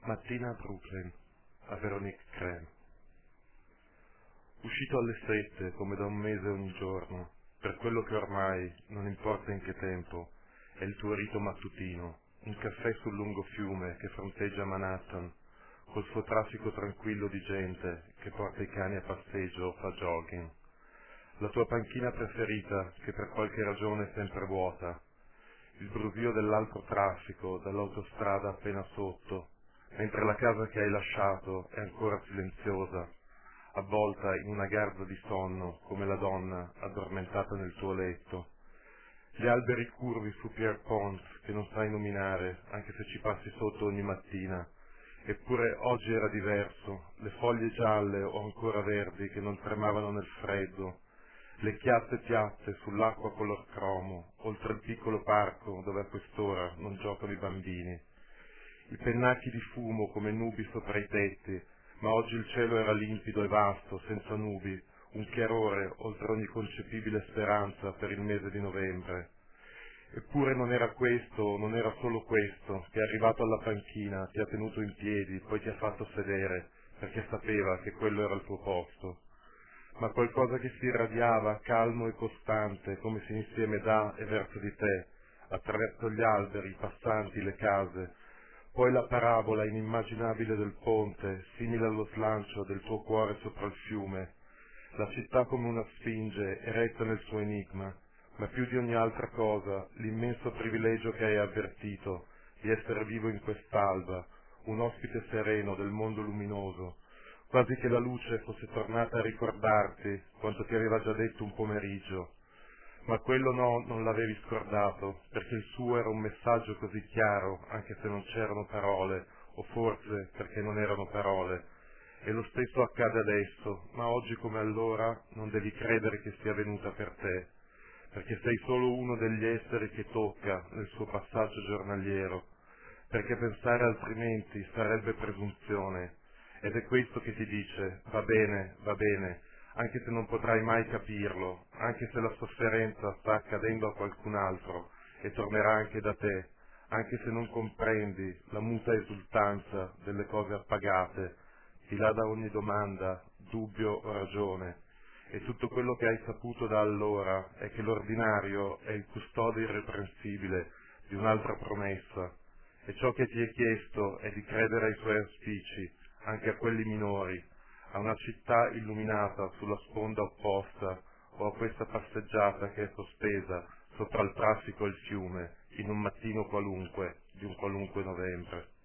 Mattina a Brooklyn, a Veronique Creme. Uscito alle 7 come da un mese ogni giorno, per quello che ormai, non importa in che tempo, è il tuo rito mattutino, un caffè sul lungo fiume che fronteggia Manhattan, col suo traffico tranquillo di gente che porta i cani a passeggio o fa jogging. La tua panchina preferita che per qualche ragione è sempre vuota, il brusio dell'altro traffico dall'autostrada appena sotto, mentre la casa che hai lasciato è ancora silenziosa, avvolta in una garza di sonno come la donna addormentata nel tuo letto. Gli alberi curvi su Pierpont che non sai nominare, anche se ci passi sotto ogni mattina. Eppure oggi era diverso, le foglie gialle o ancora verdi che non tremavano nel freddo, le chiatte piatte sull'acqua color cromo, oltre il piccolo parco dove a quest'ora non giocano i bambini. I pennacchi di fumo come nubi sopra i tetti, ma oggi il cielo era limpido e vasto, senza nubi, un chiarore oltre ogni concepibile speranza per il mese di novembre. Eppure non era questo, non era solo questo, che arrivato alla panchina ti ha tenuto in piedi, poi ti ha fatto sedere, perché sapeva che quello era il tuo posto. Ma qualcosa che si irradiava, calmo e costante, come se insieme da e verso di te, attraverso gli alberi, i passanti, le case. Poi la parabola inimmaginabile del ponte, simile allo slancio del tuo cuore sopra il fiume. La città come una sfinge, eretta nel suo enigma, ma più di ogni altra cosa, l'immenso privilegio che hai avvertito di essere vivo in quest'alba, un ospite sereno del mondo luminoso, quasi che la luce fosse tornata a ricordarti quanto ti aveva già detto un pomeriggio. Ma quello no, non l'avevi scordato, perché il suo era un messaggio così chiaro, anche se non c'erano parole, o forse perché non erano parole. E lo stesso accade adesso, ma oggi come allora non devi credere che sia venuta per te, perché sei solo uno degli esseri che tocca nel suo passaggio giornaliero, perché pensare altrimenti sarebbe presunzione. Ed è questo che ti dice, va bene, anche se non potrai mai capirlo, anche se la sofferenza sta accadendo a qualcun altro e tornerà anche da te, anche se non comprendi la muta esultanza delle cose appagate, di là da ogni domanda, dubbio o ragione. E tutto quello che hai saputo da allora è che l'ordinario è il custode irreprensibile di un'altra promessa, e ciò che ti è chiesto è di credere ai suoi auspici, anche a quelli minori, a una città illuminata sulla sponda opposta o a questa passeggiata che è sospesa sopra il traffico e il fiume in un mattino qualunque di un qualunque novembre.